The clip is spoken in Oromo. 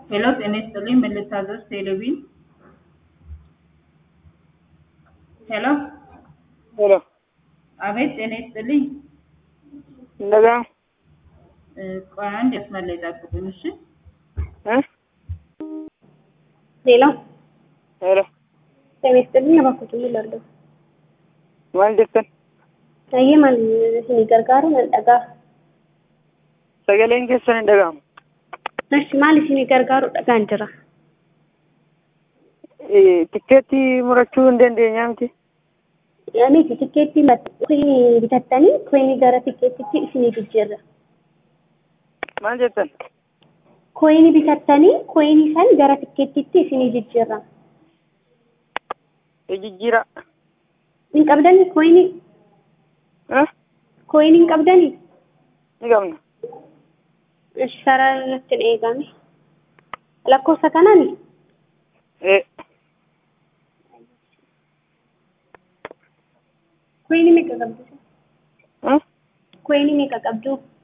ሄሎ ጤና ይስጥልኝ ምን ልታዘዝ ቴሌቪዥን ሄሎ ሄሎ አቤት ጤና ይስጥልኝ እንደዛ ቆይ አንድ መስመር ላይ ጠብቁኝ እሺ ሌላ ሄሎ ጤና ይስጥልኝ እባክዎት ምን ላድርገው? maal jettan Ayyee maal isinii gargaaru nan dhagaa. sagaleen keessan hin dhaga'amu. Nashi maal isinii gargaaru dhagaan jira. Tikkeettii murachuu hin dandeenyaa miti. Miti tikkeettii bitattanii koyinii gara tikkeettitti isinii jijjiirra. Maal jettan? Koyinii bitattanii koyinii san gara tikkeettitti isinii jijjiirra. Jijjiira. Hin qabdanii koyinii? Koyinii hin qabdanii? Ni qabna. Sarara irratti hin eegame. Lakkoofsa kanani? Koyinii meeqa qabdu? Koyinii meeqa qabdu?